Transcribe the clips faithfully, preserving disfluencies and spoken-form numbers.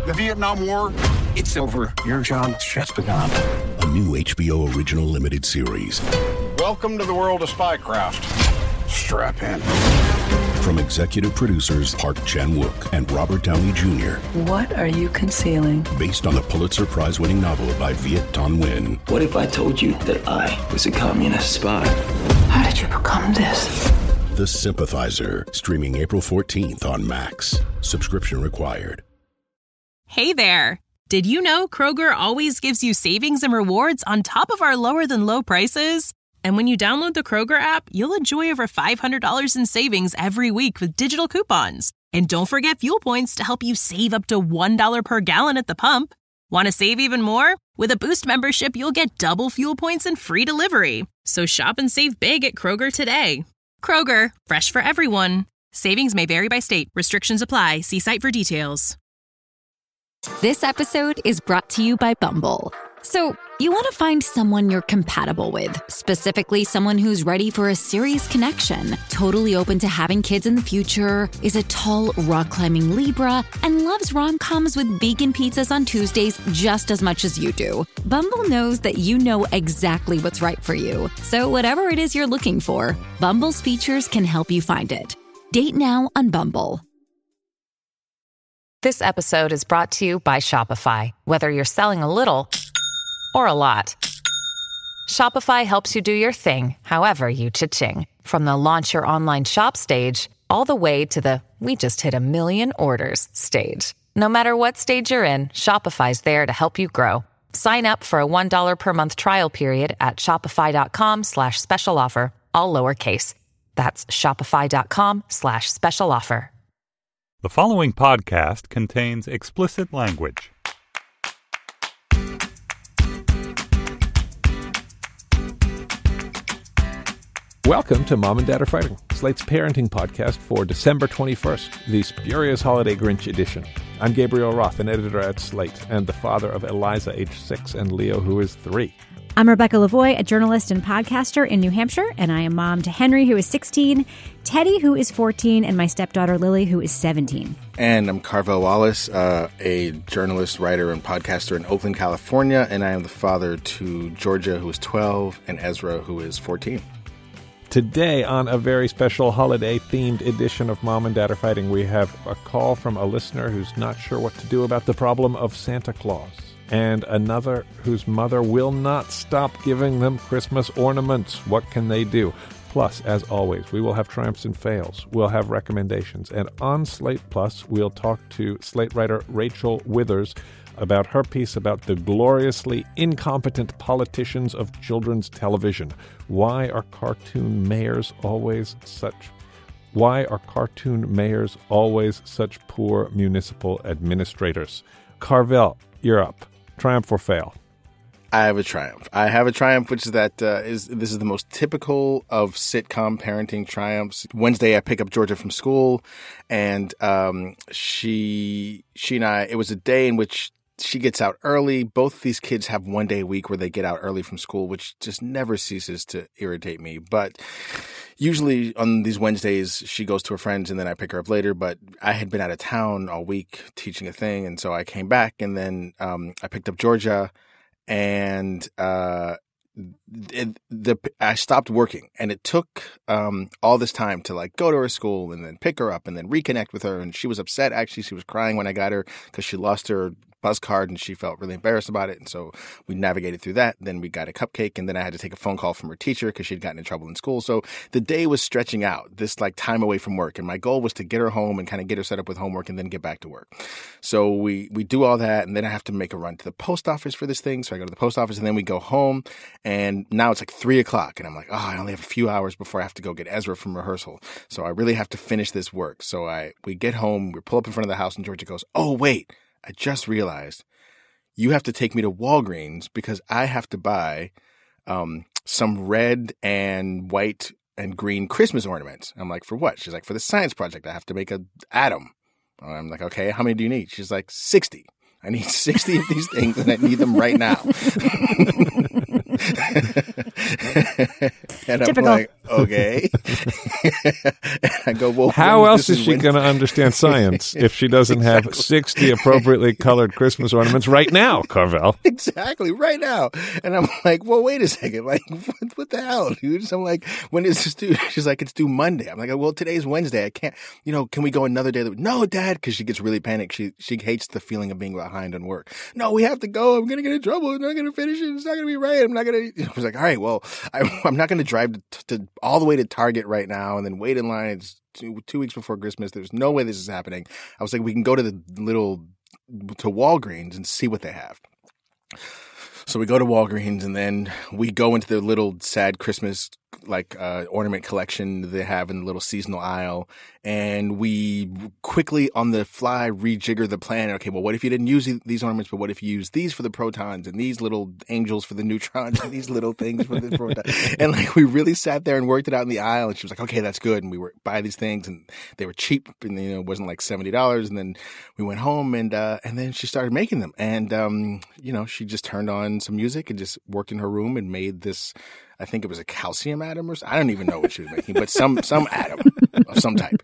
The Vietnam War, it's over. Your job's just begun. A new H B O original limited series. Welcome to the world of spycraft. Strap in. From executive producers Park Chan-wook and Robert Downey Junior What are you concealing? Based on the Pulitzer Prize-winning novel by Viet Thanh Nguyen. What if I told you that I was a communist spy? How did you become this? The Sympathizer, streaming April fourteenth on Max. Subscription required. Hey there. Did you know Kroger always gives you savings and rewards on top of our lower-than-low prices? And when you download the Kroger app, you'll enjoy over five hundred dollars in savings every week with digital coupons. And don't forget fuel points to help you save up to one dollar per gallon at the pump. Want to save even more? With a Boost membership, you'll get double fuel points and free delivery. So shop and save big at Kroger today. Kroger, fresh for everyone. Savings may vary by state. Restrictions apply. See site for details. This episode is brought to you by Bumble. So, you want to find someone you're compatible with, specifically someone who's ready for a serious connection, totally open to having kids in the future, is a tall, rock-climbing Libra, and loves rom-coms with vegan pizzas on Tuesdays just as much as you do. Bumble knows that you know exactly what's right for you. So whatever it is you're looking for, Bumble's features can help you find it. Date now on Bumble. This episode is brought to you by Shopify. Whether you're selling a little or a lot, Shopify helps you do your thing, however you cha-ching. From the launch your online shop stage, all the way to the we just hit a million orders stage. No matter what stage you're in, Shopify's there to help you grow. Sign up for a one dollar per month trial period at shopify.com slash special offer, all lowercase. That's shopify.com slash special offer. The following podcast contains explicit language. Welcome to Mom and Dad Are Fighting, Slate's parenting podcast for December twenty-first, the spurious Holiday Grinch edition. I'm Gabriel Roth, an editor at Slate, and the father of Eliza, age six, and Leo, who is three. I'm Rebecca Lavoie, a journalist and podcaster in New Hampshire, and I am mom to Henry, who is sixteen, Teddy, who is fourteen, and my stepdaughter Lily, who is seventeen. And I'm Carvel Wallace, uh, a journalist, writer, and podcaster in Oakland, California, and I am the father to Georgia, who is twelve, and Ezra, who is fourteen. Today, on a very special holiday-themed edition of Mom and Dad Are Fighting, we have a call from a listener who's not sure what to do about the problem of Santa Claus, and another whose mother will not stop giving them Christmas ornaments. What can they do? Plus, as always, we will have triumphs and fails. We'll have recommendations. And on Slate Plus, we'll talk to Slate writer Rachel Withers about her piece about the gloriously incompetent politicians of children's television. Why are cartoon mayors always such Why are cartoon mayors always such poor municipal administrators? Carvel, you're up. Triumph or fail? I have a triumph. I have a triumph, which is that uh, is this is the most typical of sitcom parenting triumphs. Wednesday, I pick up Georgia from school, and um, she she and I. It was a day in which she gets out early. Both these kids have one day a week where they get out early from school, which just never ceases to irritate me. But usually on these Wednesdays, she goes to her friends and then I pick her up later. But I had been out of town all week teaching a thing. And so I came back and then um, I picked up Georgia and uh, it, the I stopped working. And it took um, all this time to like go to her school and then pick her up and then reconnect with her. And she was upset. Actually, she was crying when I got her because she lost her bus card and she felt really embarrassed about it. And so we navigated through that. Then we got a cupcake and then I had to take a phone call from her teacher because she'd gotten in trouble in school. So the day was stretching out, this like time away from work. And my goal was to get her home and kind of get her set up with homework and then get back to work. So we, we do all that. And then I have to make a run to the post office for this thing. So I go to the post office and then we go home and now it's like three o'clock and I'm like, oh, I only have a few hours before I have to go get Ezra from rehearsal. So I really have to finish this work. So I, we get home, we pull up in front of the house and Georgia goes, oh, wait, I just realized you have to take me to Walgreens because I have to buy um, some red and white and green Christmas ornaments. I'm like, for what? She's like, for the science project, I have to make an atom. I'm like, okay, how many do you need? She's like, sixty. I need sixty of these things and I need them right now. And I'm Typical. like, okay. And I go, well, how else is is she going to understand science if she doesn't have exactly. sixty appropriately colored Christmas ornaments right now, Carvel? Exactly, right now. And I'm like, well, wait a second. Like, what, what the hell, dude? So I'm like, when is this due? She's like, it's due Monday. I'm like, well, today's Wednesday. I can't, you know, can we go another day? No, Dad, because she gets really panicked. She she hates the feeling of being behind on work. No, we have to go. I'm going to get in trouble. I'm not going to finish it. It's not going to be right. I'm not going to. I was like, all right, well, I, I'm not going to drive to, to all the way to Target right now and then wait in line. It's two, two weeks before Christmas. There's no way this is happening. I was like, we can go to the little, to Walgreens and see what they have. So we go to Walgreens and then we go into the little sad Christmas like uh, ornament collection they have in the little seasonal aisle, and we quickly on the fly rejigger the plan. Okay, well, what if you didn't use these ornaments, but what if you use these for the protons and these little angels for the neutrons and these little things for the protons? And like we really sat there and worked it out in the aisle, and she was like, okay, that's good. And we were buy these things, and they were cheap, and you know it wasn't like seventy dollars. And then we went home, and uh, and then she started making them, and um, you know she just turned on some music and just worked in her room and made this. I think it was a calcium atom or something. I don't even know what she was making, but some some atom of some type.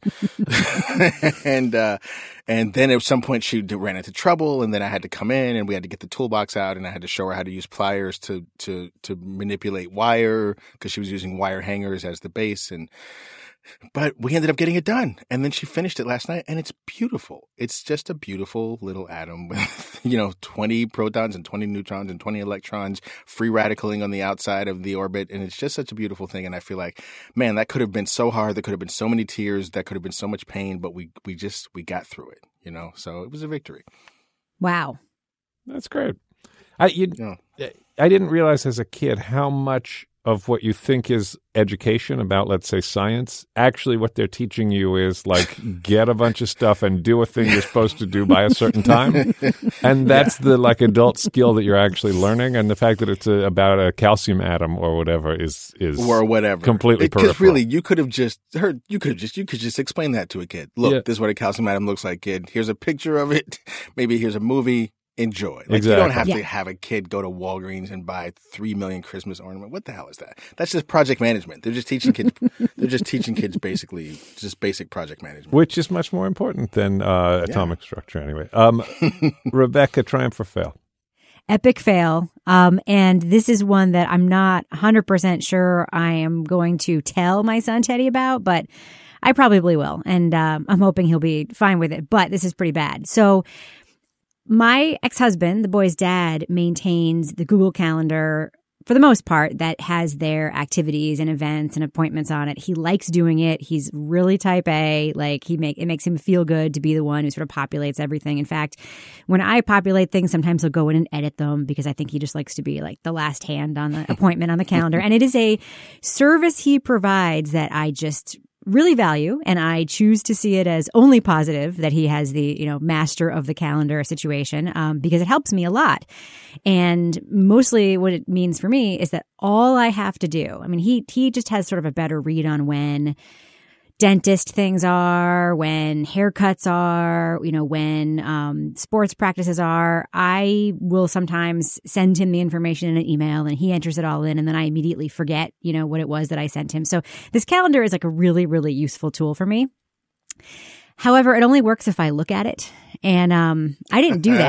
and uh, and then at some point she ran into trouble, and then I had to come in, and we had to get the toolbox out, and I had to show her how to use pliers to to to manipulate wire because she was using wire hangers as the base. And but we ended up getting it done, and then she finished it last night, and it's beautiful. It's just a beautiful little atom with, you know, twenty protons and twenty neutrons and twenty electrons free radicaling on the outside of the orbit, and it's just such a beautiful thing. And I feel like, man, that could have been so hard. There could have been so many tears. That could have been so much pain, but we we just we got through it, you know. So it was a victory. Wow, that's great. I you, yeah. I didn't realize as a kid how much of what you think is education about, let's say, science, actually what they're teaching you is like get a bunch of stuff and do a thing you're supposed to do by a certain time. And that's yeah. the like adult skill that you're actually learning. And the fact that it's a, about a calcium atom or whatever is is or whatever completely because peripheral. Really, you could have just heard. You could have just you could just explain that to a kid. Look, yeah. this is what a calcium atom looks like, kid. Here's a picture of it. Maybe here's a movie. Enjoy. Like exactly. You don't have yeah. to have a kid go to Walgreens and buy three million Christmas ornaments. What the hell is that? That's just project management. They're just teaching kids. they're just teaching kids basically just basic project management, which is much more important than uh, atomic yeah. structure. Anyway, um, Rebecca, triumph or fail? Epic fail. Um, and this is one that I'm not one hundred percent sure I am going to tell my son Teddy about, but I probably will, and um, I'm hoping he'll be fine with it. But this is pretty bad. So. My ex-husband, the boy's dad, maintains the Google Calendar for the most part that has their activities and events and appointments on it. He likes doing it. He's really type A. Like he make it makes him feel good to be the one who sort of populates everything. In fact, when I populate things, sometimes he'll go in and edit them because I think he just likes to be like the last hand on the appointment on the calendar. And it is a service he provides that I just really value, and I choose to see it as only positive that he has the, you know, master of the calendar situation, um, because it helps me a lot. And mostly what it means for me is that all I have to do, I mean, he he just has sort of a better read on when dentist things are, when haircuts are, you know, when um, sports practices are. I will sometimes send him the information in an email and he enters it all in, and then I immediately forget, you know, what it was that I sent him. So this calendar is like a really, really useful tool for me. However, it only works if I look at it. And um, I didn't do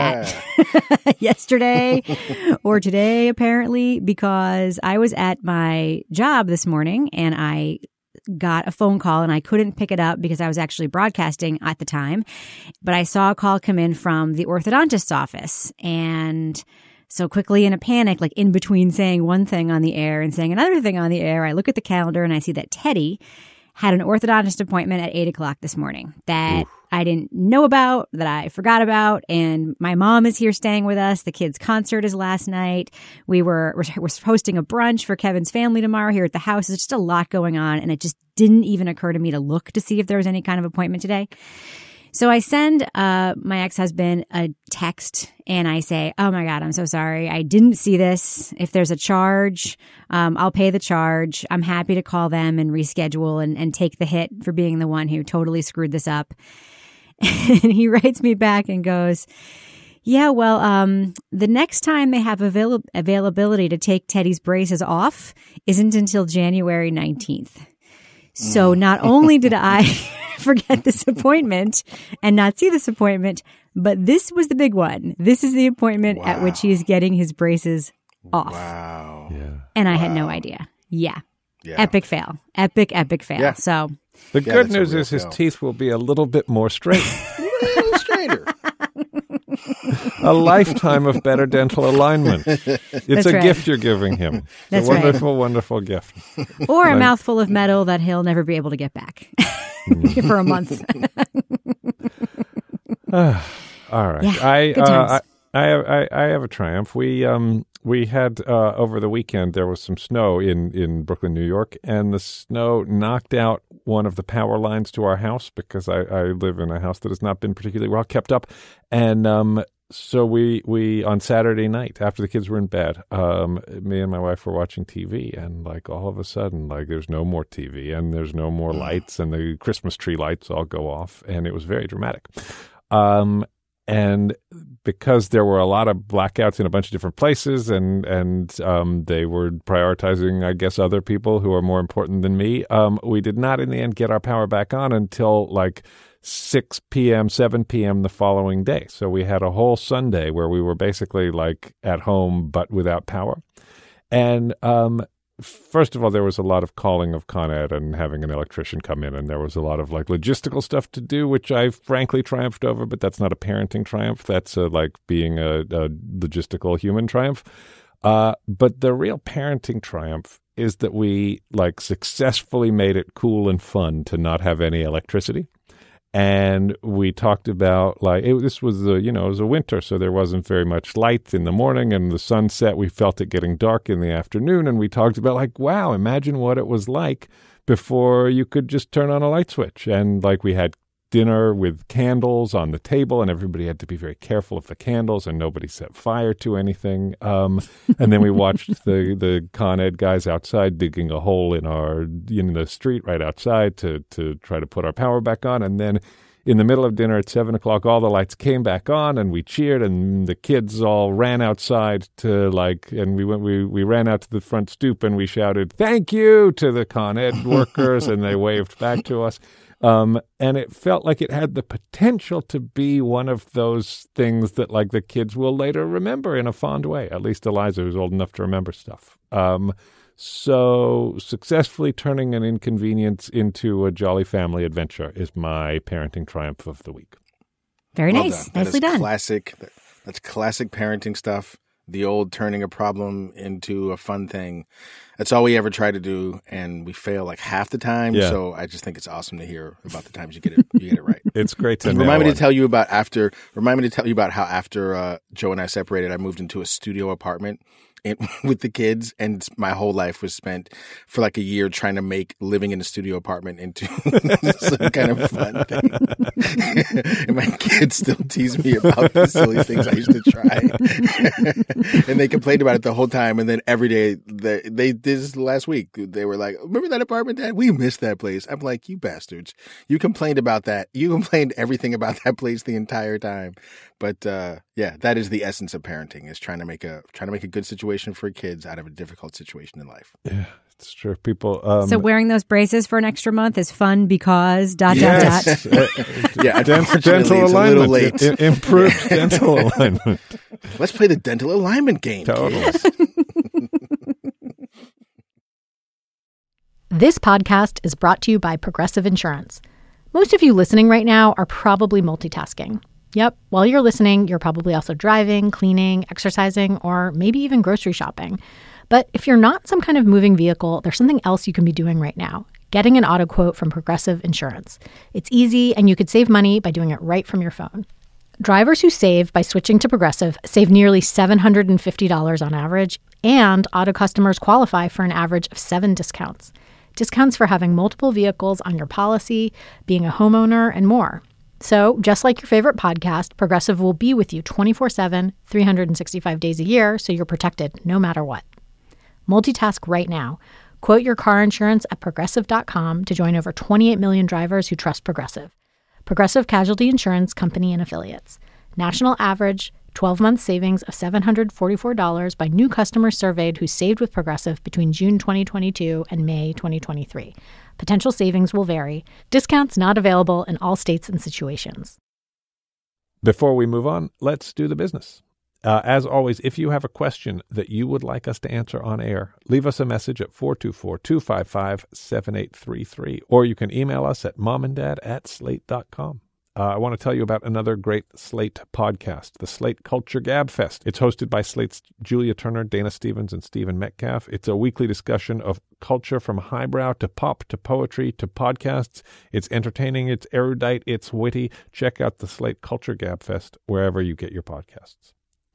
that yesterday or today, apparently, because I was at my job this morning and I got a phone call and I couldn't pick it up because I was actually broadcasting at the time. But I saw a call come in from the orthodontist's office. And so quickly in a panic, like in between saying one thing on the air and saying another thing on the air, I look at the calendar and I see that Teddy had an orthodontist appointment at eight o'clock this morning that Oof. I didn't know about, that I forgot about. And my mom is here staying with us. The kids' concert is last night. We were, we're, we're hosting a brunch for Kevin's family tomorrow here at the house. There's just a lot going on. And it just didn't even occur to me to look to see if there was any kind of appointment today. So I send uh, my ex-husband a text and I say, oh my God, I'm so sorry. I didn't see this. If there's a charge, um, I'll pay the charge. I'm happy to call them and reschedule and, and take the hit for being the one who totally screwed this up. And he writes me back and goes, Yeah, well, um, the next time they have avail- availability to take Teddy's braces off isn't until January nineteenth. So not only did I forget this appointment and not see this appointment, but this was the big one. This is the appointment wow. at which he is getting his braces off. Wow. Yeah. And I wow. had no idea. Yeah. yeah. Epic fail. Epic, epic fail. Yeah. So the yeah, good news is fail. his teeth will be a little bit more straight. A little straighter. A lifetime of better dental alignment. It's That's a right. gift you're giving him. It's That's a right. wonderful, wonderful gift. Or a Like- mouthful of metal that he'll never be able to get back for a month. All right. Yeah, I, good uh, times. I, I, I, I have a triumph. We um we had uh, over the weekend there was some snow in, in Brooklyn, New York, and the snow knocked out one of the power lines to our house because I, I live in a house that has not been particularly well kept up, and um so we we on Saturday night after the kids were in bed, um me and my wife were watching T V, and like all of a sudden like there's no more T V and there's no more lights, and the Christmas tree lights all go off, and it was very dramatic. Um, and because there were a lot of blackouts in a bunch of different places, and and um, they were prioritizing, I guess, other people who are more important than me, um, we did not in the end get our power back on until like six p.m., seven p.m. the following day. So we had a whole Sunday where we were basically like at home but without power. And um first of all, there was a lot of calling of Con Ed and having an electrician come in, and there was a lot of like logistical stuff to do, which I frankly triumphed over, but that's not a parenting triumph. That's a, like being a, a logistical human triumph. Uh, but the real parenting triumph is that we like successfully made it cool and fun to not have any electricity. And we talked about like it, this was the you know it was a winter, so there wasn't very much light in the morning, and the sunset. We felt it getting dark in the afternoon, and we talked about like, wow, imagine what it was like before you could just turn on a light switch. And like we had dinner with candles on the table, and everybody had to be very careful of the candles, and nobody set fire to anything. Um, and then we watched the the Con Ed guys outside digging a hole in our in the street right outside to to try to put our power back on. And then in the middle of dinner at seven o'clock, all the lights came back on, and we cheered, and the kids all ran outside to like, and we went we we ran out to the front stoop, and we shouted "Thank you" to the Con Ed workers, and they waved back to us. Um, and it felt like it had the potential to be one of those things that like the kids will later remember in a fond way, at least Eliza, who's old enough to remember stuff. Um, so successfully turning an inconvenience into a jolly family adventure is my parenting triumph of the week. Very well nice. Done. That Nicely is done. Classic. That's classic parenting stuff. The old turning a problem into a fun thing. That's all we ever try to do, and we fail like half the time. Yeah. So I just think it's awesome to hear about the times you get it you get it right. It's great to And know. remind me one. to tell you about after. Remind me to tell you about how after uh, Joe and I separated, I moved into a studio apartment in, with the kids, and my whole life was spent for like a year trying to make living in a studio apartment into some kind of fun thing. And my kids still tease me about the silly things I used to try, and they complained about it the whole time. And then every day, they, they did this last week. They were like, "Remember that apartment, Dad? We missed that place." I'm like, "You bastards! You complained about that. You complained everything about that place the entire time." But uh, yeah, that is the essence of parenting: is trying to make a trying to make a good situation for kids out of a difficult situation in life. Yeah, it's true. People. Um, So wearing those braces for an extra month is fun because dot yes. dot dot. Uh, Yeah, dental, unfortunately, dental it's a alignment. little late. I- improved dental alignment. Let's play the dental alignment game. Totally. Kids. This podcast is brought to you by Progressive Insurance. Most of you listening right now are probably multitasking. Yep, while you're listening, you're probably also driving, cleaning, exercising, or maybe even grocery shopping. But if you're not some kind of moving vehicle, there's something else you can be doing right now: getting an auto quote from Progressive Insurance. It's easy, and you could save money by doing it right from your phone. Drivers who save by switching to Progressive save nearly seven hundred fifty dollars on average, and auto customers qualify for an average of seven discounts. Discounts for having multiple vehicles on your policy, being a homeowner, and more. So, just like your favorite podcast, Progressive will be with you twenty-four seven, three hundred sixty-five days a year, so you're protected no matter what. Multitask right now. Quote your car insurance at Progressive dot com to join over twenty-eight million drivers who trust Progressive. Progressive Casualty Insurance Company and Affiliates. National average twelve-month savings of seven hundred forty-four dollars by new customers surveyed who saved with Progressive between June twenty twenty-two and May twenty twenty-three. Potential savings will vary. Discounts not available in all states and situations. Before we move on, let's do the business. Uh, as always, if you have a question that you would like us to answer on air, leave us a message at four two four, two five five, seven eight three three, or you can email us at momanddad at slate dot com. Uh, I want to tell you about another great Slate podcast, the Slate Culture Gab Fest. It's hosted by Slate's Julia Turner, Dana Stevens, and Stephen Metcalf. It's a weekly discussion of culture from highbrow to pop to poetry to podcasts. It's entertaining, it's erudite, it's witty. Check out the Slate Culture Gab Fest wherever you get your podcasts.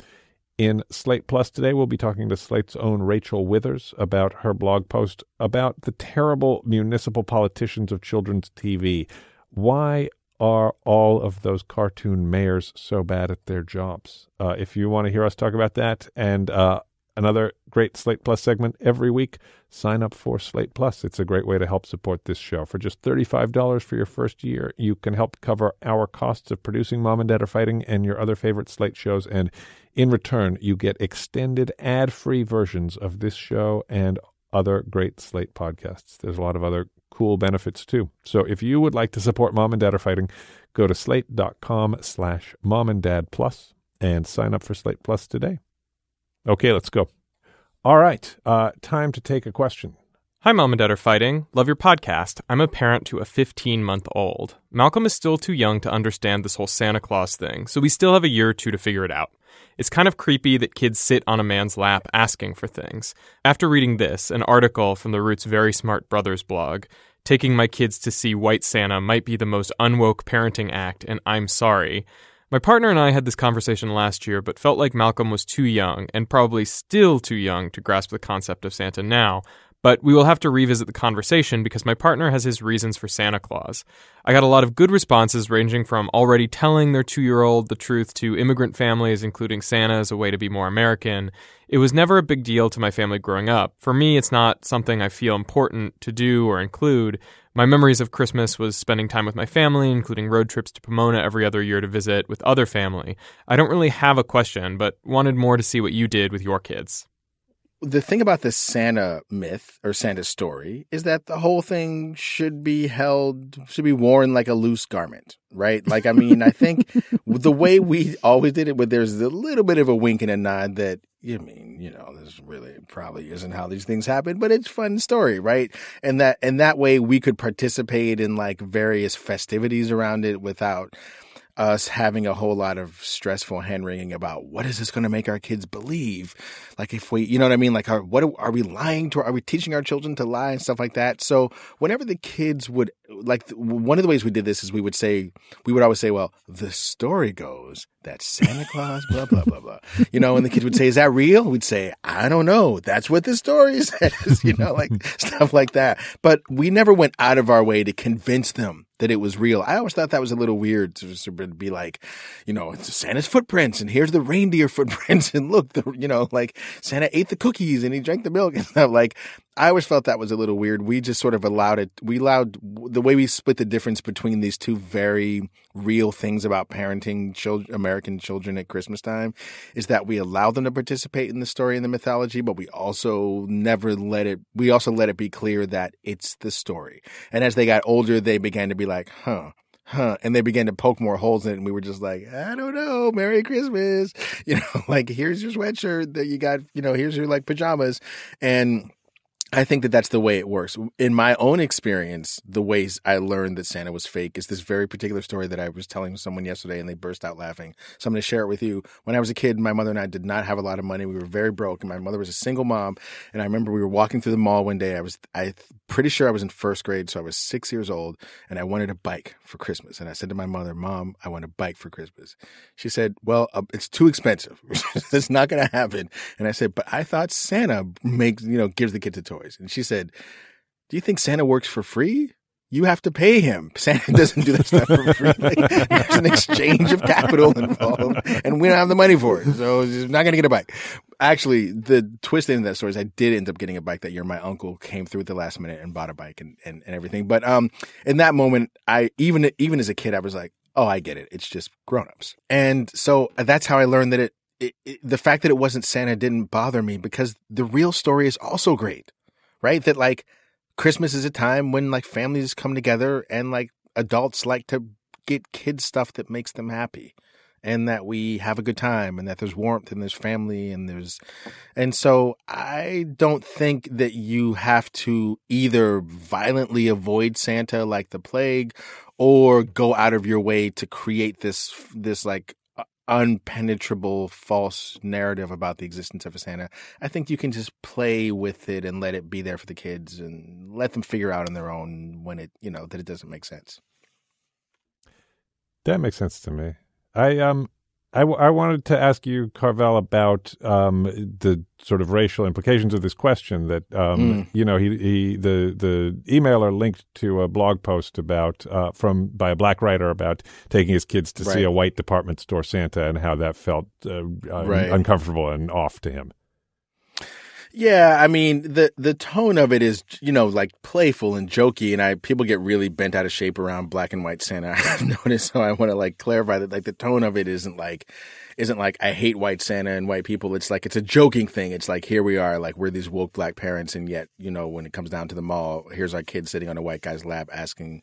In Slate Plus today, we'll be talking to Slate's own Rachel Withers about her blog post about the terrible municipal politicians of children's T V. Why are all of those cartoon mayors so bad at their jobs? Uh, if you want to hear us talk about that and uh, another great Slate Plus segment every week, sign up for Slate Plus. It's a great way to help support this show. For just thirty-five dollars for your first year, you can help cover our costs of producing Mom and Dad Are Fighting and your other favorite Slate shows. And in return, you get extended ad-free versions of this show and other great Slate podcasts. There's a lot of other cool benefits too. So if you would like to support Mom and Dad Are Fighting, go to slate.com slash mom and dad plus and sign up for Slate Plus today. Okay, let's go. All right, uh, time to take a question. Hi, Mom and Dad Are Fighting. Love your podcast. I'm a parent to a fifteen-month-old. Malcolm is still too young to understand this whole Santa Claus thing, so we still have a year or two to figure it out. It's kind of creepy that kids sit on a man's lap asking for things. After reading this, an article from the Roots Very Smart Brothers blog, taking my kids to see White Santa might be the most unwoke parenting act, and I'm sorry. My partner and I had this conversation last year, but felt like Malcolm was too young, and probably still too young to grasp the concept of Santa now. But we will have to revisit the conversation because my partner has his reasons for Santa Claus. I got a lot of good responses ranging from already telling their two-year-old the truth to immigrant families, including Santa as a way to be more American. It was never a big deal to my family growing up. For me, it's not something I feel important to do or include. My memories of Christmas was spending time with my family, including road trips to Pomona every other year to visit with other family. I don't really have a question, but wanted more to see what you did with your kids. The thing about the Santa myth or Santa story is that the whole thing should be held, should be worn like a loose garment, right? Like, I mean, I think the way we always did it, but there's a little bit of a wink and a nod that, you mean, you know, this really probably isn't how these things happen, but it's a fun story, right? And that, and that way we could participate in like various festivities around it without us having a whole lot of stressful hand-wringing about what is this going to make our kids believe? Like if we, you know what I mean? Like, are, what are, are we lying to? Are we teaching our children to lie and stuff like that? So whenever the kids would, like, one of the ways we did this is we would say, we would always say, well, the story goes that Santa Claus, blah, blah, blah, blah. You know, and the kids would say, is that real? We'd say, I don't know. That's what the story says, you know, like stuff like that. But we never went out of our way to convince them that it was real. I always thought that was a little weird to be like, you know, it's Santa's footprints and here's the reindeer footprints and look, the, you know, like Santa ate the cookies and he drank the milk and stuff. Like, I always felt that was a little weird. We just sort of allowed it. We allowed the way we split the difference between these two very real things about parenting children, American children at Christmas time is that we allow them to participate in the story and the mythology, but we also never let it, we also let it be clear that it's the story. And as they got older, they began to be like, huh, huh. And they began to poke more holes in it. And we were just like, I don't know. Merry Christmas. You know, like, here's your sweatshirt that you got, you know, here's your like pajamas. And I think that that's the way it works. In my own experience, the ways I learned that Santa was fake is this very particular story that I was telling someone yesterday and they burst out laughing. So I'm going to share it with you. When I was a kid, my mother and I did not have a lot of money. We were very broke and my mother was a single mom. And I remember we were walking through the mall one day. I was I pretty sure I was in first grade. So I was six years old and I wanted a bike for Christmas. And I said to my mother, Mom, I want a bike for Christmas. She said, well, uh, it's too expensive. It's not going to happen. And I said, but I thought Santa makes, you know, gives the kids a toy. And she said, do you think Santa works for free? You have to pay him. Santa doesn't do that stuff for free. Like, there's an exchange of capital involved, and we don't have the money for it. So you're not going to get a bike. Actually, the twist in that story is I did end up getting a bike that year. My uncle came through at the last minute and bought a bike and, and, and everything. But um, in that moment, I even even as a kid, I was like, oh, I get it. It's just grown-ups. And so that's how I learned that it, it, it the fact that it wasn't Santa didn't bother me, because the real story is also great, right? That like Christmas is a time when like families come together and like adults like to get kids stuff that makes them happy, and that we have a good time, and that there's warmth and there's family and there's, and so I don't think that you have to either violently avoid Santa like the plague or go out of your way to create this, this like unpenetrable false narrative about the existence of a Santa. I think you can just play with it and let it be there for the kids and let them figure out on their own when it, you know, that it doesn't make sense. That makes sense to me. I um, I, w- I wanted to ask you, Carvel, about um, the sort of racial implications of this question. That um, mm. you know, he, he the the emailer linked to a blog post about uh, from by a black writer about taking his kids to right. see a white department store Santa and how that felt uh, right. un- uncomfortable and off to him. Yeah, I mean, the the tone of it is, you know, like playful and jokey, and I people get really bent out of shape around black and white Santa. I've noticed, so I want to like clarify that like the tone of it isn't like isn't like I hate white Santa and white people. It's like it's a joking thing. It's like, here we are, like we're these woke black parents, and yet, you know, when it comes down to the mall, here's our kid sitting on a white guy's lap asking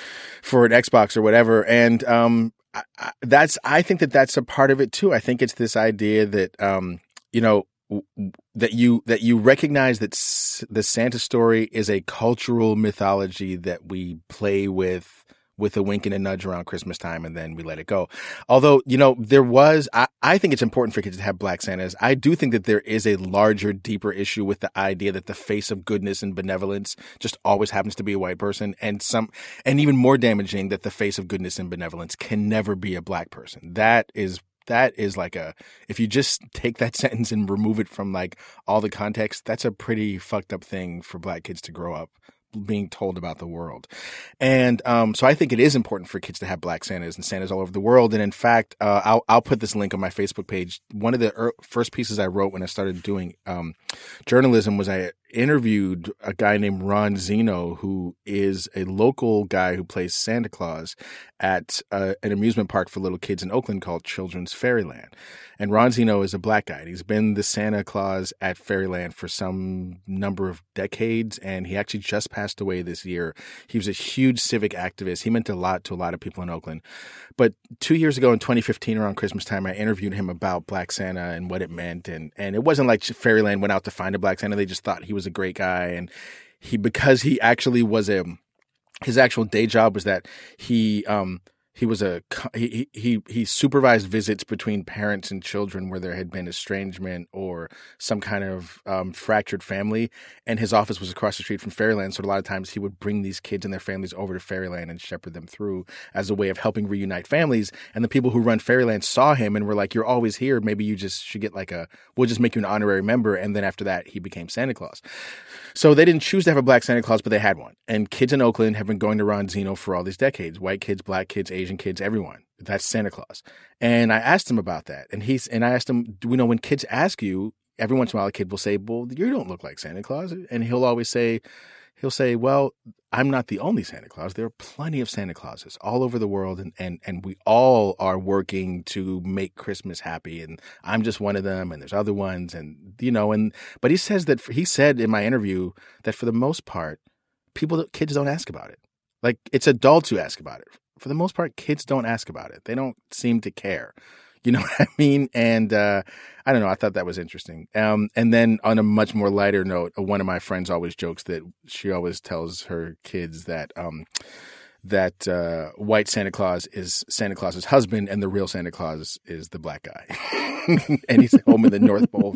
for an Xbox or whatever. And um, I, I, that's I think that that's a part of it too. I think it's this idea that um, you know. that you that you recognize that s- the Santa story is a cultural mythology that we play with with a wink and a nudge around Christmas time, and then we let it go. Although, you know, there was, I, I think it's important for kids to have black Santas. I do think that there is a larger, deeper issue with the idea that the face of goodness and benevolence just always happens to be a white person, and some, and even more damaging, that the face of goodness and benevolence can never be a black person. That is That is like a, if you just take that sentence and remove it from like all the context, that's a pretty fucked up thing for black kids to grow up being told about the world. And um, so I think it is important for kids to have black Santas and Santas all over the world. And in fact, uh, I'll, I'll put this link on my Facebook page. One of the er- first pieces I wrote when I started doing um, journalism was I interviewed a guy named Ron Zeno, who is a local guy who plays Santa Claus at uh, an amusement park for little kids in Oakland called Children's Fairyland. And Ron Zeno is a black guy. And he's been the Santa Claus at Fairyland for some number of decades, and he actually just passed away this year. He was a huge civic activist. He meant a lot to a lot of people in Oakland. But two years ago in twenty fifteen, around Christmas time, I interviewed him about Black Santa and what it meant. And, and it wasn't like Fairyland went out to find a Black Santa. They just thought he was a great guy. And he, because he actually was a, his actual day job was that he, um, He was a he he he supervised visits between parents and children where there had been estrangement or some kind of um, fractured family, and his office was across the street from Fairyland. So a lot of times he would bring these kids and their families over to Fairyland and shepherd them through as a way of helping reunite families. And the people who run Fairyland saw him and were like, "You're always here. Maybe you just should get like a we'll just make you an honorary member." And then after that, he became Santa Claus. So they didn't choose to have a black Santa Claus, but they had one. And kids in Oakland have been going to Ron Zeno for all these decades. White kids, black kids, Asian kids, everyone. That's Santa Claus. And I asked him about that. And he's and I asked him, do we know when kids ask you, every once in a while a kid will say, well, you don't look like Santa Claus. And he'll always say, he'll say, well, I'm not the only Santa Claus. There are plenty of Santa Clauses all over the world, and, and, and we all are working to make Christmas happy. And I'm just one of them, and there's other ones, and you know. And but he says that he said in my interview that for the most part, people, kids don't ask about it. Like it's adults who ask about it. For the most part, kids don't ask about it. They don't seem to care. You know what I mean? And uh, I don't know. I thought that was interesting. Um, and then on a much more lighter note, one of my friends always jokes that she always tells her kids that um, that uh, white Santa Claus is Santa Claus's husband and the real Santa Claus is the black guy. And he's home in the North Pole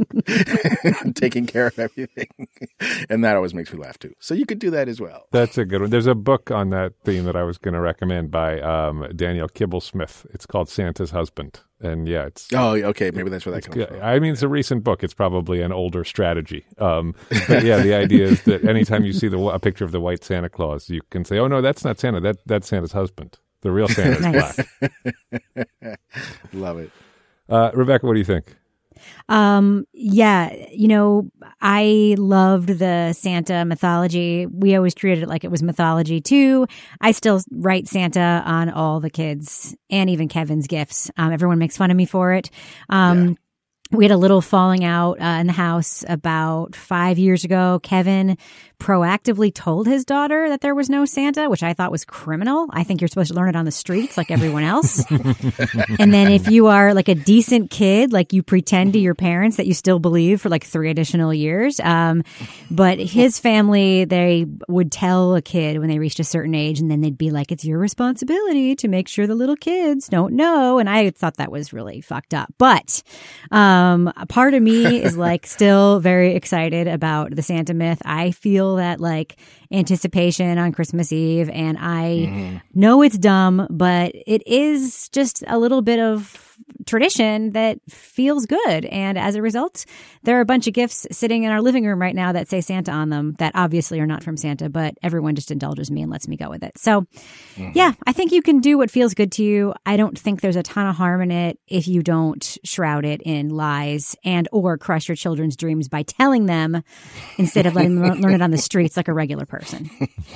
taking care of everything. And that always makes me laugh too. So you could do that as well. That's a good one. There's a book on that theme that I was going to recommend by um, Daniel Kibblesmith. It's called Santa's Husband. And yeah, it's... Oh, okay. Maybe that's where that comes from. I mean, it's a recent book. It's probably an older strategy. Um, but yeah, the idea is that anytime you see the, a picture of the white Santa Claus, you can say, oh, no, that's not Santa. That That's Santa's husband. The real Santa is black. Love it. Uh, Rebecca, what do you think? Um, yeah, you know, I loved the Santa mythology. We always treated it like it was mythology too. I still write Santa on all the kids and even Kevin's gifts. Um, everyone makes fun of me for it. Um, yeah. We had a little falling out uh, in the house about five years ago. Kevin proactively told his daughter that there was no Santa, which I thought was criminal. I think you're supposed to learn it on the streets like everyone else. And then if you are like a decent kid, like you pretend to your parents that you still believe for like three additional years. Um, but his family, they would tell a kid when they reached a certain age, and then they'd be like, it's your responsibility to make sure the little kids don't know. And I thought that was really fucked up. But um, a part of me is like still very excited about the Santa myth. I feel that like anticipation on Christmas Eve, and I mm-hmm. know it's dumb, but it is just a little bit of tradition that feels good. And as a result, there are a bunch of gifts sitting in our living room right now that say Santa on them that obviously are not from Santa, but everyone just indulges me and lets me go with it. So mm-hmm. yeah, I think you can do what feels good to you. I don't think there's a ton of harm in it if you don't shroud it in lies and or crush your children's dreams by telling them instead of letting them learn it on the streets like a regular person.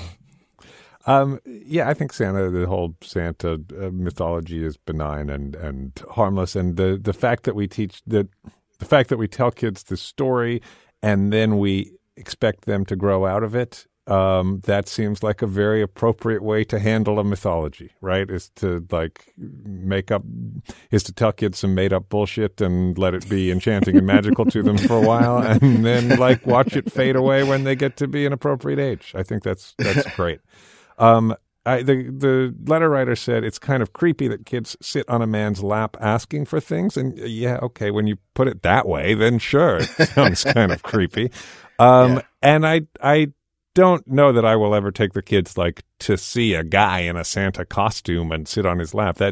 Um, yeah, I think Santa, the whole Santa uh, mythology is benign and, and harmless. And the, the fact that we teach that, the fact that we tell kids the story and then we expect them to grow out of it, um, that seems like a very appropriate way to handle a mythology, right? Is to like make up, is to tell kids some made up bullshit and let it be enchanting and magical to them for a while, and then like watch it fade away when they get to be an appropriate age. I think that's that's great. Um, I, the the letter writer said it's kind of creepy that kids sit on a man's lap asking for things, and yeah, okay, when you put it that way, then sure, it sounds kind of creepy. Um, yeah. And I I don't know that I will ever take the kids like to see a guy in a Santa costume and sit on his lap. That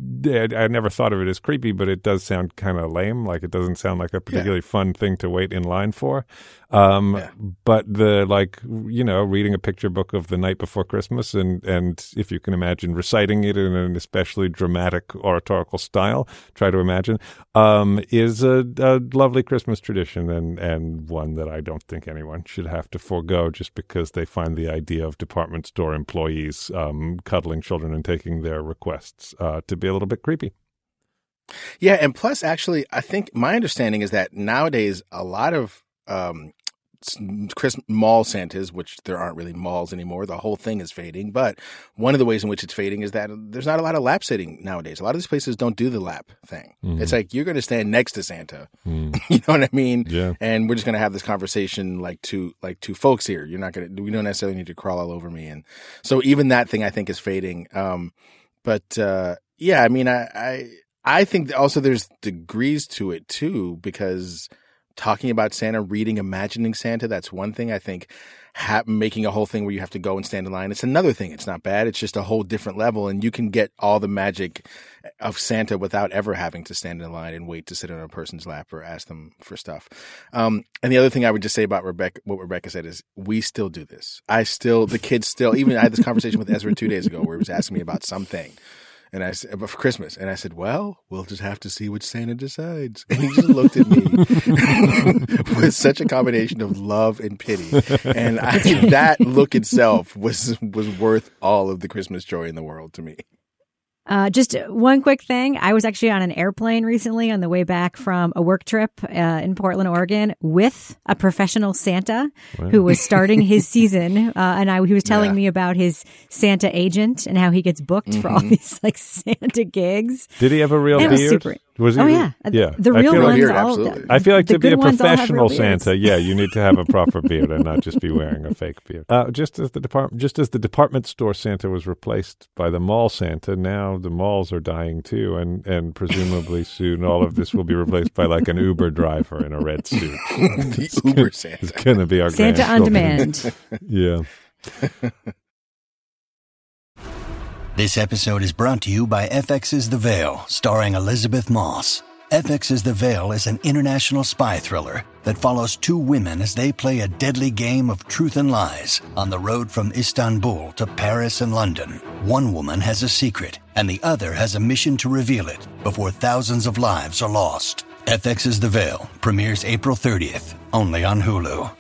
I never thought of it as creepy, but it does sound kind of lame. Like it doesn't sound like a particularly yeah. fun thing to wait in line for. Um, yeah. But the like, you know, reading a picture book of the night before Christmas and, and if you can imagine reciting it in an especially dramatic oratorical style, try to imagine, um, is a, a lovely Christmas tradition and, and one that I don't think anyone should have to forego just because they find the idea of department store employees um, cuddling children and taking their requests uh, to be a little bit creepy. Yeah, and plus, actually, I think my understanding is that nowadays a lot of um, Christmas mall Santas, which there aren't really malls anymore, the whole thing is fading. But one of the ways in which it's fading is that there's not a lot of lap sitting nowadays. A lot of these places don't do the lap thing. Mm-hmm. It's like you're going to stand next to Santa. Mm. You know what I mean? Yeah. And we're just going to have this conversation like two like two folks here. You're not going to. We don't necessarily need to crawl all over me. And so even that thing I think is fading. Um, but uh, yeah, I mean, I, I I think also there's degrees to it too, because talking about Santa, reading, imagining Santa, that's one thing. I think ha- making a whole thing where you have to go and stand in line, it's another thing. It's not bad. It's just a whole different level. And you can get all the magic of Santa without ever having to stand in line and wait to sit on a person's lap or ask them for stuff. Um, and the other thing I would just say about Rebecca, what Rebecca said is we still do this. I still, the kids still, even I had this conversation with Ezra two days ago where he was asking me about something. And I said, for Christmas. And I said, well, we'll just have to see what Santa decides. And he just looked at me with such a combination of love and pity. And I, that look itself was, was worth all of the Christmas joy in the world to me. Uh, just one quick thing. I was actually on an airplane recently on the way back from a work trip uh, in Portland, Oregon, with a professional Santa wow. who was starting his season. Uh, and I, he was telling yeah. me about his Santa agent and how he gets booked mm-hmm. for all these like Santa gigs. Did he have a real and beard? Was super, Was he? Oh, yeah. Yeah. The real I ones beard, all. Absolutely. I feel like the to be a professional Santa, Santa, yeah, you need to have a proper beard and not just be wearing a fake beard. Uh, just as the department, just as the department store Santa was replaced by the mall Santa, now the malls are dying too, and and presumably soon all of this will be replaced by like an Uber driver in a red suit. The it's Uber gonna, Santa. It's going to be our Santa on demand. Yeah. This episode is brought to you by F X's The Veil, starring Elizabeth Moss. F X's The Veil is an international spy thriller that follows two women as they play a deadly game of truth and lies on the road from Istanbul to Paris and London. One woman has a secret, and the other has a mission to reveal it before thousands of lives are lost. F X's The Veil premieres April thirtieth, only on Hulu.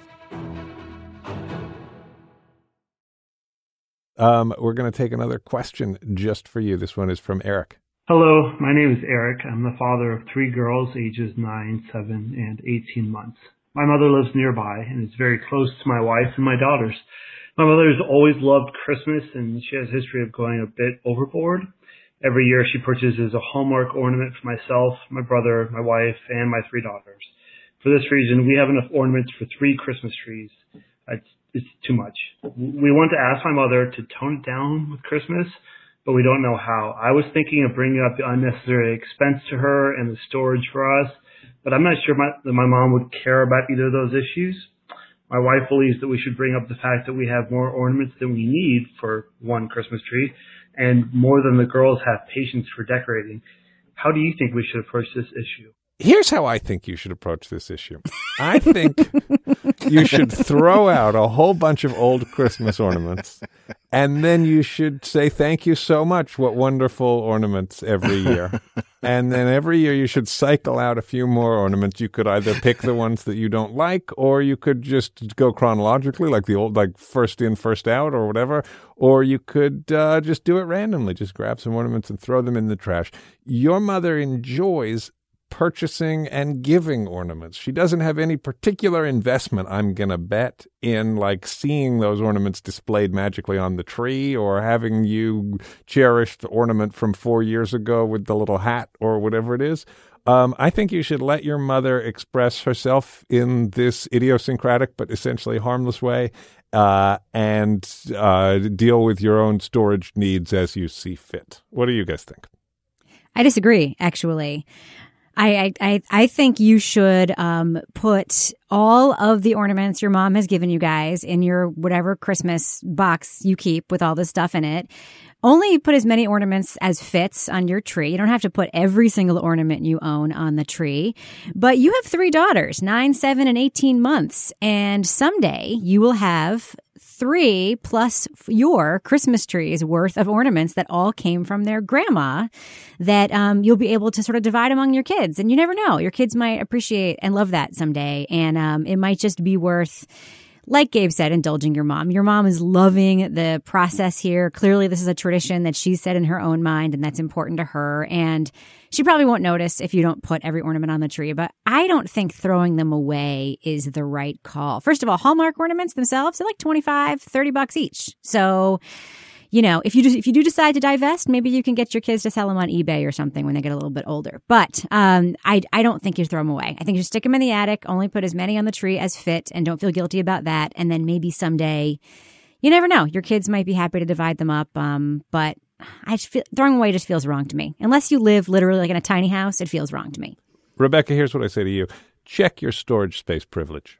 Um, we're going to take another question just for you. This one is from Eric. Hello, my name is Eric. I'm the father of three girls, ages nine, seven, and eighteen months. My mother lives nearby and is very close to my wife and my daughters. My mother has always loved Christmas, and she has a history of going a bit overboard. Every year she purchases a Hallmark ornament for myself, my brother, my wife, and my three daughters. For this reason, we have enough ornaments for three Christmas trees. It's, it's too much. We want to ask my mother to tone it down with Christmas, but we don't know how. I was thinking of bringing up the unnecessary expense to her and the storage for us, but I'm not sure my, that my mom would care about either of those issues. My wife believes that we should bring up the fact that we have more ornaments than we need for one Christmas tree, and more than the girls have patience for decorating. How do you think we should approach this issue? Here's how I think you should approach this issue. I think you should throw out a whole bunch of old Christmas ornaments, and then you should say, thank you so much, what wonderful ornaments every year. And then every year you should cycle out a few more ornaments. You could either pick the ones that you don't like, or you could just go chronologically, like the old, like first in, first out, or whatever. Or you could uh, just do it randomly. Just grab some ornaments and throw them in the trash. Your mother enjoys purchasing and giving ornaments. She doesn't have any particular investment, I'm going to bet, in like seeing those ornaments displayed magically on the tree, or having you cherish the ornament from four years ago with the little hat or whatever it is. Um, I think you should let your mother express herself in this idiosyncratic but essentially harmless way, uh, and uh, deal with your own storage needs as you see fit. What do you guys think? I disagree, actually. I, I, I think you should um, put all of the ornaments your mom has given you guys in your whatever Christmas box you keep with all this stuff in it. Only put as many ornaments as fits on your tree. You don't have to put every single ornament you own on the tree. But you have three daughters, nine, seven, and eighteen months. And someday you will have three plus your Christmas trees worth of ornaments that all came from their grandma that um, you'll be able to sort of divide among your kids. And you never know. Your kids might appreciate and love that someday. And um, it might just be worth, like Gabe said, indulging your mom. Your mom is loving the process here. Clearly, this is a tradition that she set in her own mind, and that's important to her. And she probably won't notice if you don't put every ornament on the tree, but I don't think throwing them away is the right call. First of all, Hallmark ornaments themselves, they're like twenty-five, thirty bucks each. So, you know, if you do, if you do decide to divest, maybe you can get your kids to sell them on eBay or something when they get a little bit older. But um, I, I don't think you throw them away. I think you stick them in the attic, only put as many on the tree as fit, and don't feel guilty about that. And then maybe someday, you never know, your kids might be happy to divide them up. Um, but I just feel throwing away just feels wrong to me. Unless you live literally like in a tiny house, it feels wrong to me. Rebecca, here's what I say to you. Check your storage space privilege.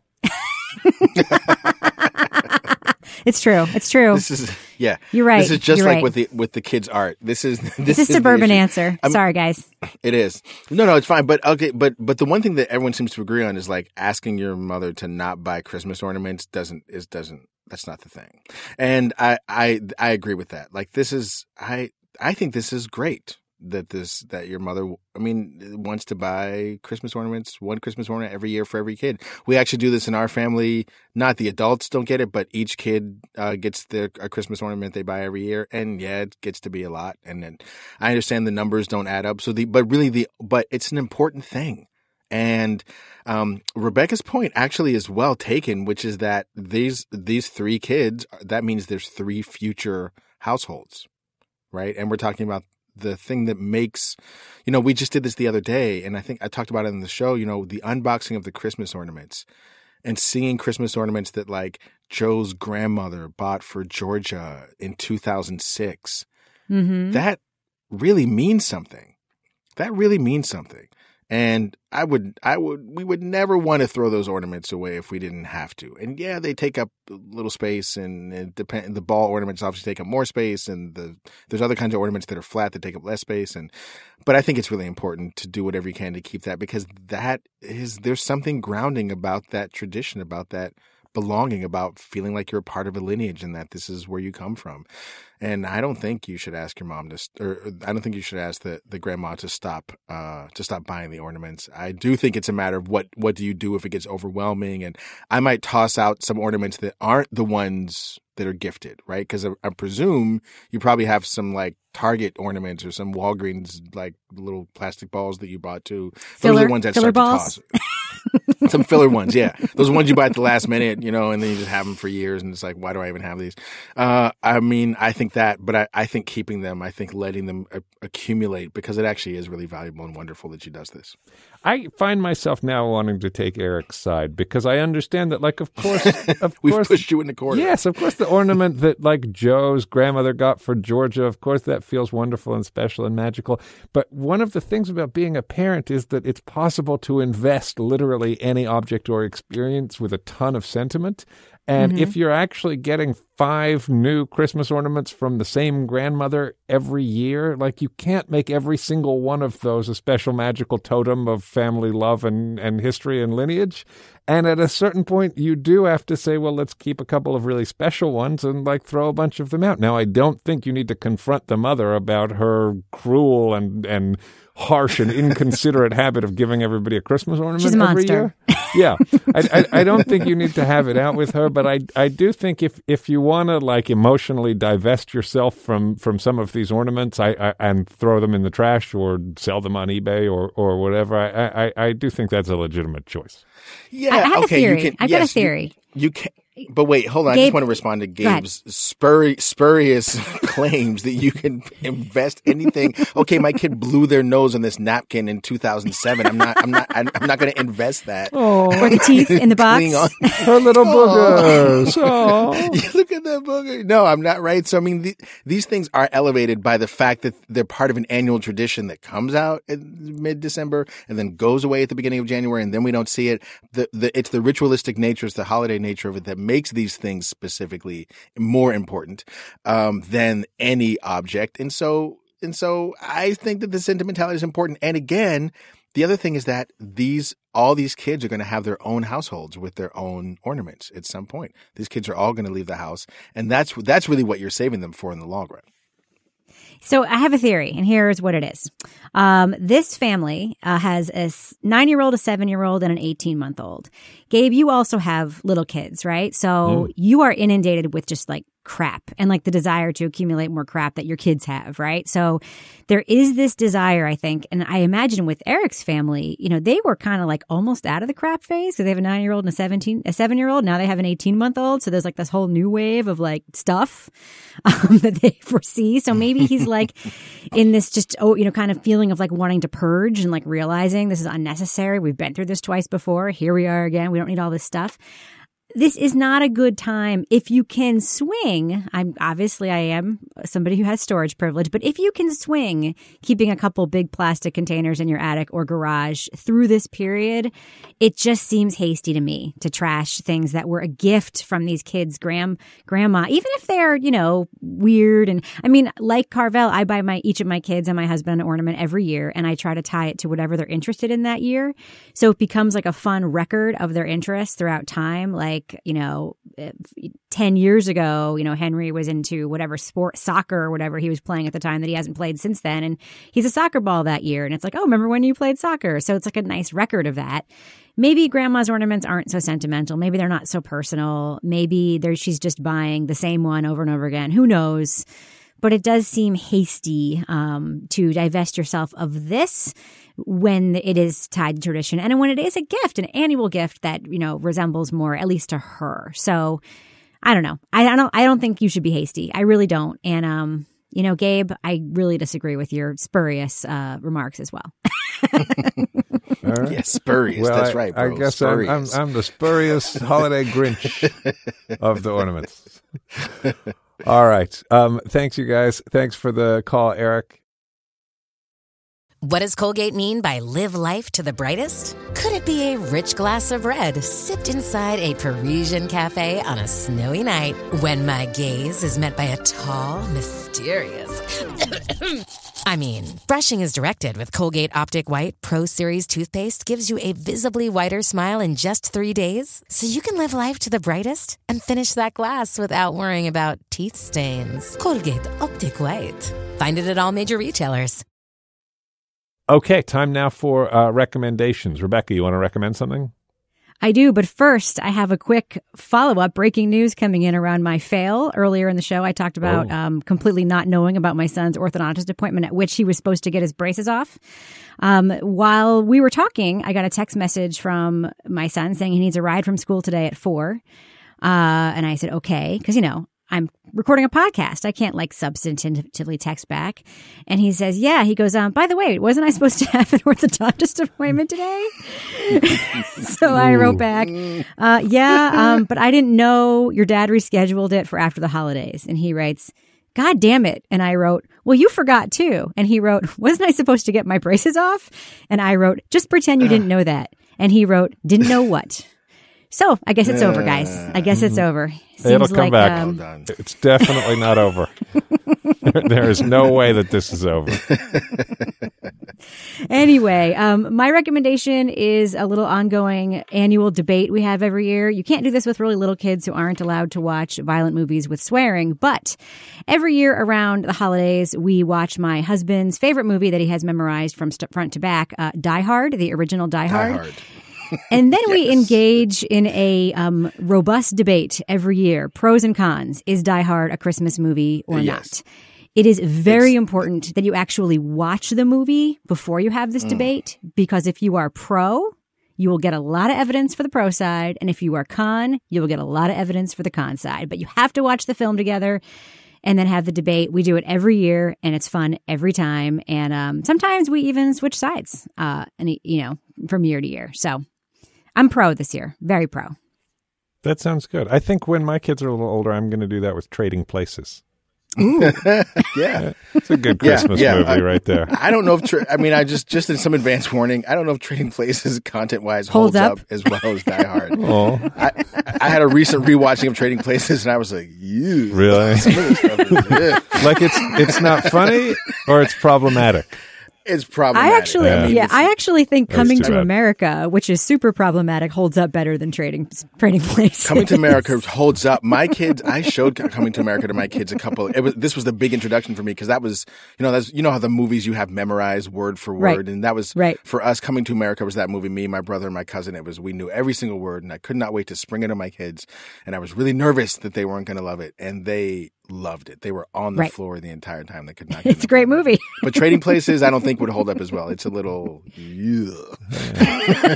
It's true. It's true. This is yeah. You're right. This is just You're like right. with the with the kids' art. This is this, This is is suburban the issue. answer. I'm- Sorry, guys. It is. No, no, it's fine. But okay, but but the one thing that everyone seems to agree on is like asking your mother to not buy Christmas ornaments doesn't is doesn't that's not the thing. And I I I agree with that. Like this is I I think this is great that this that your mother I mean wants to buy Christmas ornaments, one Christmas ornament every year for every kid. We actually do this in our family. Not the adults don't get it, but each kid uh, gets their a Christmas ornament they buy every year, and yeah, it gets to be a lot. And then I understand the numbers don't add up. So the but really the but it's an important thing. And um, Rebecca's point actually is well taken, which is that these these three kids, that means there's three future households, right? And we're talking about the thing that makes, you know, we just did this the other day, and I think I talked about it in the show, you know, the unboxing of the Christmas ornaments and seeing Christmas ornaments that like Joe's grandmother bought for Georgia in two thousand six. Mm-hmm. That really means something. That really means something. And I would, I would, we would never want to throw those ornaments away if we didn't have to. And yeah, they take up a little space, and it depend. The ball ornaments obviously take up more space, and the there's other kinds of ornaments that are flat that take up less space. And but I think it's really important to do whatever you can to keep that, because that is there's something grounding about that tradition, about that belonging, about feeling like you're a part of a lineage and that this is where you come from. And I don't think you should ask your mom to, or I don't think you should ask the, the grandma to stop, uh, to stop buying the ornaments. I do think it's a matter of what, what do you do if it gets overwhelming? And I might toss out some ornaments that aren't the ones that are gifted, right? Because I, I presume you probably have some like Target ornaments or some Walgreens like little plastic balls that you bought too. Those filler, are the ones that start balls? to toss. Some filler ones, yeah. Those ones you buy at the last minute, you know, and then you just have them for years, and it's like, why do I even have these? Uh, I mean, I think that, but I, I think keeping them, I think letting them a- accumulate, because it actually is really valuable and wonderful that she does this. I find myself now wanting to take Eric's side because I understand that, like, of course, of We've course, pushed you in the corner. Yes, of course, the ornament that like Joe's grandmother got for Georgia, of course, that feels wonderful and special and magical. But one of the things about being a parent is that it's possible to invest literally any object or experience with a ton of sentiment. And Mm-hmm. if you're actually getting five new Christmas ornaments from the same grandmother every year, like you can't make every single one of those a special magical totem of family love and, and history and lineage. And at a certain point, you do have to say, well, let's keep a couple of really special ones and like throw a bunch of them out. Now, I don't think you need to confront the mother about her cruel and, and harsh and inconsiderate habit of giving everybody a Christmas ornament She's a every monster. year. Yeah, I, I, I don't think you need to have it out with her, but I, I do think if, if you want to like emotionally divest yourself from, from some of these ornaments, I, I and throw them in the trash or sell them on eBay or, or whatever, I, I, I do think that's a legitimate choice. Yeah, I, I have okay, a theory. you can. I've yes, got a theory. You, you can. But wait, hold on. I Gabe, just want to respond to go ahead. Gabe's spuri- spurious claims that you can invest anything. Okay, my kid blew their nose on this napkin in two thousand seven. I'm not. I'm not. I'm, I'm not going to invest that. Oh, Or the teeth in the box. Cling on. her little boogers. Oh. You look at that booger. No, I'm not right. So I mean, the, these things are elevated by the fact that they're part of an annual tradition that comes out in mid-December and then goes away at the beginning of January, and then we don't see it. The, the it's the ritualistic nature, it's the holiday nature of it that makes these things specifically more important um, than any object. And so, and so, I think that the sentimentality is important. And again, the other thing is that these all these kids are going to have their own households with their own ornaments at some point. These kids are all going to leave the house, and that's that's really what you're saving them for in the long run. So I have a theory, and here's what it is. Um, this family uh, has a nine-year-old, a seven-year-old, and an eighteen-month-old. Gabe, you also have little kids, right? So mm. you are inundated with just like crap and like the desire to accumulate more crap that your kids have, right? So there is this desire, I think, and I imagine with Eric's family, you know, they were kind of like almost out of the crap phase because they have a nine-year-old and a seventeen, a seven-year-old. Now they have an eighteen-month-old. So there's like this whole new wave of like stuff um, that they foresee. So maybe he's like in this just, oh, you know, kind of feeling of like wanting to purge and like realizing this is unnecessary. We've been through this twice before. Here we are again. We don't need all this stuff. This is not a good time. If you can swing, I'm obviously I am somebody who has storage privilege, but if you can swing keeping a couple big plastic containers in your attic or garage through this period, it just seems hasty to me to trash things that were a gift from these kids' gram grandma, even if they're, you know, weird. And I mean, like Carvel, I buy my each of my kids and my husband an ornament every year, and I try to tie it to whatever they're interested in that year. So it becomes like a fun record of their interests throughout time. Like, you know, ten years ago, you know, Henry was into whatever sport, soccer or whatever he was playing at the time that he hasn't played since then. And he's a soccer ball that year. And it's like, oh, remember when you played soccer? So it's like a nice record of that. Maybe grandma's ornaments aren't so sentimental. Maybe they're not so personal. Maybe there she's just buying the same one over and over again. Who knows? But it does seem hasty um, to divest yourself of this when it is tied to tradition and when it is a gift, an annual gift that, you know, resembles more, at least to her. So I don't know. I, I don't I don't think you should be hasty. I really don't. And, um, you know, Gabe, I really disagree with your spurious uh, remarks as well. All right. Yeah, spurious. Well, That's I, right, bro. I guess I'm, I'm, I'm the spurious holiday Grinch of the ornaments. All right. Um, thanks, you guys. Thanks for the call, Eric. What does Colgate mean by live life to the brightest? Could it be a rich glass of red sipped inside a Parisian cafe on a snowy night when my gaze is met by a tall, mysterious I mean, brushing is directed with Colgate Optic White Pro Series toothpaste gives you a visibly whiter smile in just three days. So you can live life to the brightest and finish that glass without worrying about teeth stains. Colgate Optic White. Find it at all major retailers. Okay, time now for uh, recommendations. Rebecca, you want to recommend something? I do, but first I have a quick follow-up breaking news coming in around my fail. Earlier in the show, I talked about oh. um, completely not knowing about my son's orthodontist appointment at which he was supposed to get his braces off. Um, while we were talking, I got a text message from my son saying he needs a ride from school today at four. Uh, and I said, okay, because, you know, I'm recording a podcast. I can't like substantively text back. And he says, yeah, he goes, um, by the way, wasn't I supposed to have an orthodontist appointment today? So I wrote back, uh, yeah, um, but I didn't know your dad rescheduled it for after the holidays. And he writes, God damn it. And I wrote, well, you forgot too. And he wrote, wasn't I supposed to get my braces off? And I wrote, just pretend you didn't know that. And he wrote, didn't know what? So I guess it's over, guys. I guess it's over. Seems It'll come like, back. Um, Well it's definitely not over. There is no way that this is over. Anyway, um, my recommendation is a little ongoing annual debate we have every year. You can't do this with really little kids who aren't allowed to watch violent movies with swearing, but every year around the holidays, we watch my husband's favorite movie that he has memorized from st- front to back, uh, Die Hard, the original Die Hard. Die Hard. And then Yes. we engage in a um, robust debate every year, pros and cons. Is Die Hard a Christmas movie or Yes. not? It is very important that you actually watch the movie before you have this Mm. debate, because if you are pro, you will get a lot of evidence for the pro side. And if you are con, you will get a lot of evidence for the con side. But you have to watch the film together and then have the debate. We do it every year, and it's fun every time. And um, sometimes we even switch sides, uh, and you know, from year to year. So I'm pro this year. Very pro. That sounds good. I think when my kids are a little older, I'm going to do that with Trading Places. Yeah. It's a good Yeah, Christmas yeah. movie I- right there. I don't know if, tra- I mean, I just, just in some advance warning, I don't know if Trading Places content wise Holds holds, up? up. as well as Die Hard. Oh, I, I had a recent rewatching of Trading Places and I was like, you. really? Some of this stuff is, ugh. Like it's it's not funny or it's problematic. It's problematic. I actually, Yeah. yeah, I actually think That's Coming too to bad. America, which is super problematic, holds up better than Trading Trading Places. Coming to America holds up. My kids, I showed Coming to America to my kids a couple. It was this was the big introduction for me because that was, you know, that's you know how the movies you have memorized word for word, Right. and that was Right. for us. Coming to America was that movie. Me, my brother, and my cousin. It was we knew every single word, and I could not wait to spring it on my kids. And I was really nervous that they weren't going to love it, and they loved it. They were on the Right. floor the entire time. They could not. get It's a great movie. But Trading Places, I don't think would hold up as well. It's a little. Yeah.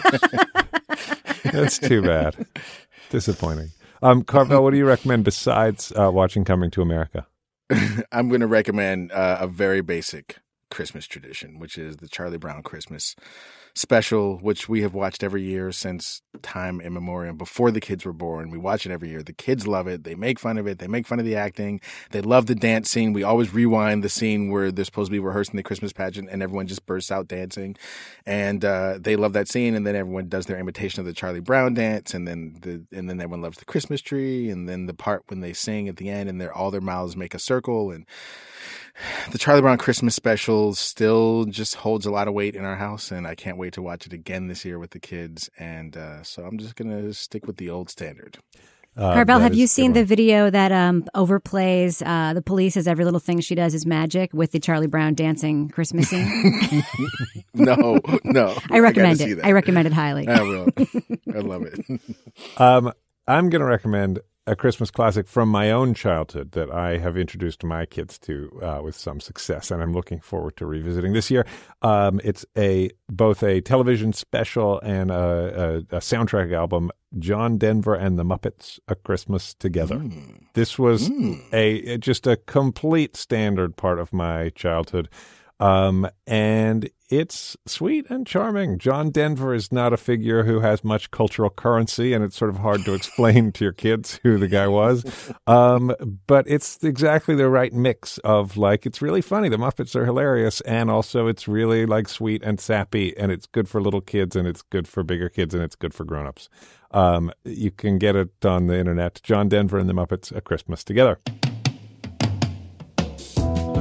That's too bad. Disappointing. Um, Carvel, what do you recommend besides uh, watching Coming to America? I'm going to recommend uh, a very basic Christmas tradition, which is the Charlie Brown Christmas special, which we have watched every year since time immemorial. Before the kids were born, we watch it every year. The kids love it. They make fun of it. They make fun of the acting. They love the dance scene. We always rewind the scene where they're supposed to be rehearsing the Christmas pageant and everyone just bursts out dancing. And uh, they love that scene. And then everyone does their imitation of the Charlie Brown dance. And then the and then everyone loves the Christmas tree. And then the part when they sing at the end and they're all their mouths make a circle. And the Charlie Brown Christmas special still just holds a lot of weight in our house, and I can't wait to watch it again this year with the kids. And uh, so I'm just going to stick with the old standard. Uh, Carvel, that have is you a good seen one. the video that um, overplays uh, the police as every little thing she does is magic with the Charlie Brown dancing Christmas scene? No, no. I recommend gotta see it. that. I recommend it highly. I will. I love it. Um, I'm going to recommend a Christmas classic from my own childhood that I have introduced my kids to uh, with some success, and I'm looking forward to revisiting this year. Um, it's a both a television special and a, a, a soundtrack album, John Denver and the Muppets, A Christmas Together. Mm. This was Mm. a just a complete standard part of my childhood. Um, and it's sweet and charming. John Denver is not a figure who has much cultural currency, and it's sort of hard to explain to your kids who the guy was. Um, but it's exactly the right mix of, like, it's really funny. The Muppets are hilarious, and also it's really, like, sweet and sappy, and it's good for little kids, and it's good for bigger kids, and it's good for grown-ups. Um, you can get it on the internet. John Denver and the Muppets, A Christmas Together.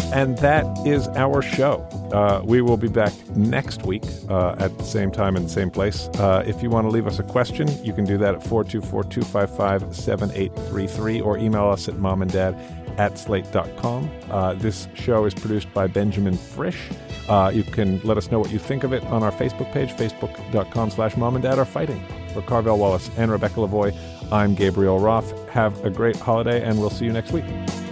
And that is our show. Uh, we will be back next week uh, at the same time in the same place. Uh, if you want to leave us a question, you can do that at four two four, two five five, seven eight three three or email us at momanddad at slate dot com. Uh, this show is produced by Benjamin Frisch. Uh, you can let us know what you think of it on our Facebook page, facebook.com slash momanddad For Carvel Wallace and Rebecca Lavoie, I'm Gabriel Roth. Have a great holiday, and we'll see you next week.